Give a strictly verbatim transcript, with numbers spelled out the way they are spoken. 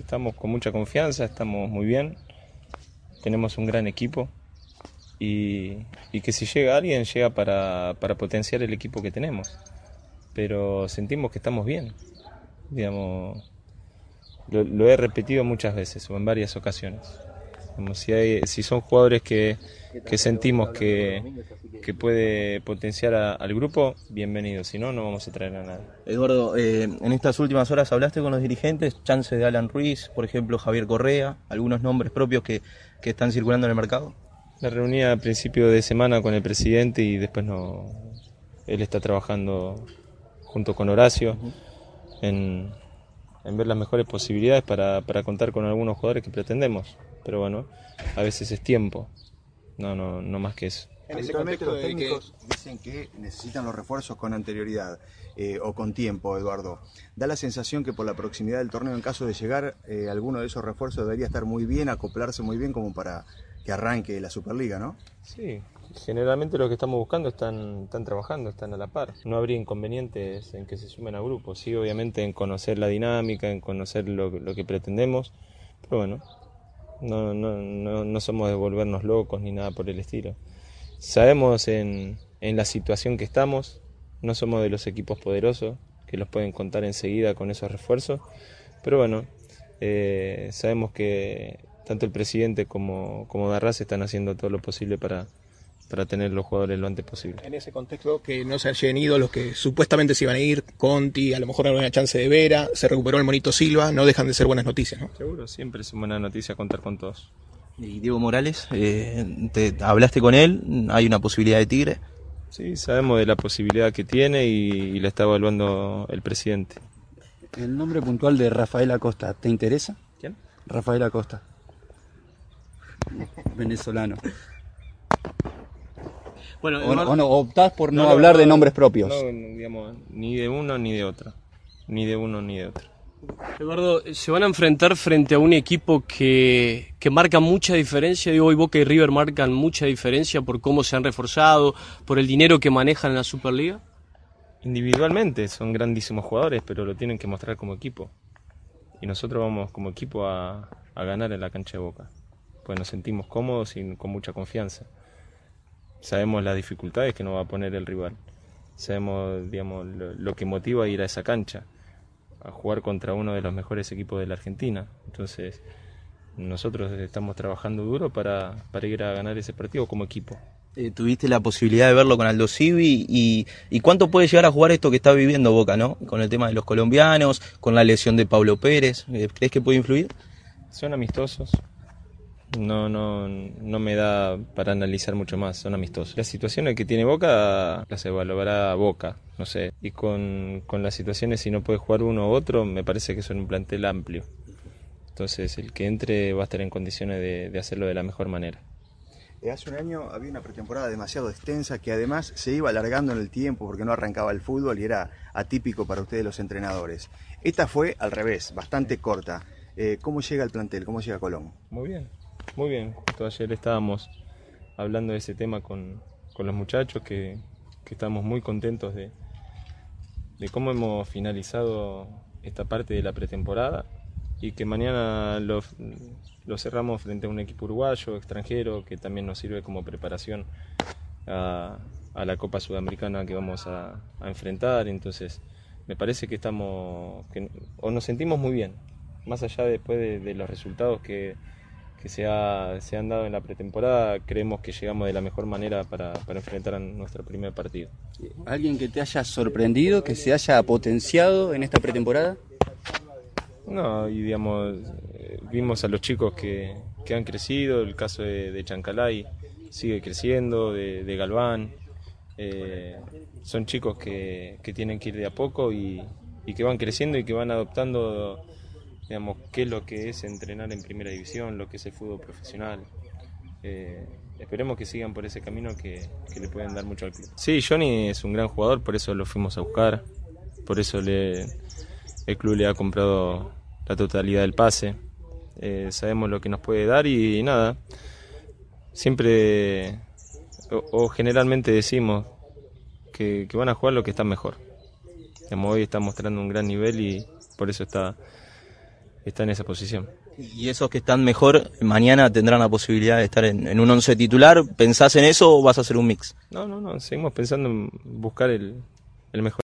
estamos con mucha confianza, estamos muy bien, tenemos un gran equipo y, y que si llega alguien, llega para, para potenciar el equipo que tenemos. Pero sentimos que estamos bien, digamos, lo, lo he repetido muchas veces o en varias ocasiones. Como si, hay, si son jugadores que, que sentimos que, que puede potenciar a, al grupo, bienvenido, si no, no vamos a traer a nadie. Eduardo, eh, en estas últimas horas hablaste con los dirigentes, chance de Alan Ruiz, por ejemplo Javier Correa, algunos nombres propios que, que están circulando en el mercado. Me reuní a principio de semana con el presidente y después no, él está trabajando junto con Horacio uh-huh. en, en ver las mejores posibilidades para, para contar con algunos jugadores que pretendemos. Pero bueno, a veces es tiempo, no, no, no más que eso. Habitualmente los técnicos que... dicen que necesitan los refuerzos con anterioridad eh, o con tiempo, Eduardo. Da la sensación que por la proximidad del torneo, en caso de llegar, eh, alguno de esos refuerzos debería estar muy bien, acoplarse muy bien como para que arranque la Superliga, ¿no? Sí, generalmente los que estamos buscando están, están trabajando, están a la par. No habría inconvenientes en que se sumen a grupos, sí, obviamente en conocer la dinámica, en conocer lo, lo que pretendemos, pero bueno, no, no, no, no somos de volvernos locos ni nada por el estilo. Sabemos en, en la situación que estamos, no somos de los equipos poderosos que los pueden contar enseguida con esos refuerzos, pero bueno, eh, sabemos que tanto el presidente como, como Darraz están haciendo todo lo posible para, para tener los jugadores lo antes posible. En ese contexto, que no se hayan ido los que supuestamente se iban a ir, Conti, a lo mejor alguna chance de Vera, se recuperó el Monito Silva, no dejan de ser buenas noticias, ¿no? Seguro, siempre es una buena noticia contar con todos. Y Diego Morales, eh, te, ¿hablaste con él? ¿Hay una posibilidad de Tigre? Sí, sabemos de la posibilidad que tiene y, y la está evaluando el presidente. El nombre puntual de Rafael Acosta, ¿te interesa? ¿Quién? Rafael Acosta. Venezolano. Bueno, o, o no, optás por no, no hablar no, de nombres propios. No, digamos, ni de uno ni de otro. Ni de uno ni de otro. Eduardo, se van a enfrentar frente a un equipo que, que marca mucha diferencia. Digo, hoy Boca y River marcan mucha diferencia por cómo se han reforzado, por el dinero que manejan en la Superliga. Individualmente son grandísimos jugadores, pero lo tienen que mostrar como equipo. Y nosotros vamos como equipo a, a ganar en la cancha de Boca. Pues nos sentimos cómodos y con mucha confianza. Sabemos las dificultades que nos va a poner el rival. Sabemos, digamos, lo, lo que motiva a ir a esa cancha, a jugar contra uno de los mejores equipos de la Argentina. Entonces, nosotros estamos trabajando duro para, para ir a ganar ese partido como equipo. Eh, tuviste la posibilidad de verlo con Aldo Civi y, y cuánto puede llegar a jugar esto que está viviendo Boca, ¿no? Con el tema de los colombianos, con la lesión de Pablo Pérez, ¿crees que puede influir? Son amistosos. No, no, no me da para analizar mucho más, son amistosos. Las situaciones que tiene Boca las evaluará Boca, no sé. Y con, con las situaciones, si no puede jugar uno u otro, me parece que son un plantel amplio. Entonces el que entre va a estar en condiciones de, de hacerlo de la mejor manera. Hace un año había una pretemporada demasiado extensa que además se iba alargando en el tiempo porque no arrancaba el fútbol y era atípico para ustedes los entrenadores. Esta fue al revés, bastante corta. Eh, ¿Cómo llega el plantel? ¿Cómo llega Colón? Muy bien. Muy bien, justo ayer estábamos hablando de ese tema con, con los muchachos, que, que estamos muy contentos de, de cómo hemos finalizado esta parte de la pretemporada y que mañana lo, lo cerramos frente a un equipo uruguayo, extranjero, que también nos sirve como preparación a, a la Copa Sudamericana que vamos a, a enfrentar. Entonces me parece que estamos, que, o nos sentimos muy bien, más allá después de, de los resultados que que se, ha, se han dado en la pretemporada, creemos que llegamos de la mejor manera para, para enfrentar a nuestro primer partido. ¿Alguien que te haya sorprendido, que se haya potenciado en esta pretemporada? No, y digamos, vimos a los chicos que, que han crecido, el caso de, de Chancalay sigue creciendo, de, de Galván, eh, son chicos que, que tienen que ir de a poco y, y que van creciendo y que van adoptando, digamos, qué es lo que es entrenar en primera división, lo que es el fútbol profesional. Eh, esperemos que sigan por ese camino que, que le pueden dar mucho al club. Sí, Johnny es un gran jugador, por eso lo fuimos a buscar, por eso le, el club le ha comprado la totalidad del pase. Eh, sabemos lo que nos puede dar y, y nada, siempre o, o generalmente decimos que, que van a jugar lo que está mejor. Digamos, hoy está mostrando un gran nivel y por eso está está en esa posición. Y esos que están mejor, mañana tendrán la posibilidad de estar en, en un once titular. ¿Pensás en eso o vas a hacer un mix? No, no, no, seguimos pensando en buscar el, el mejor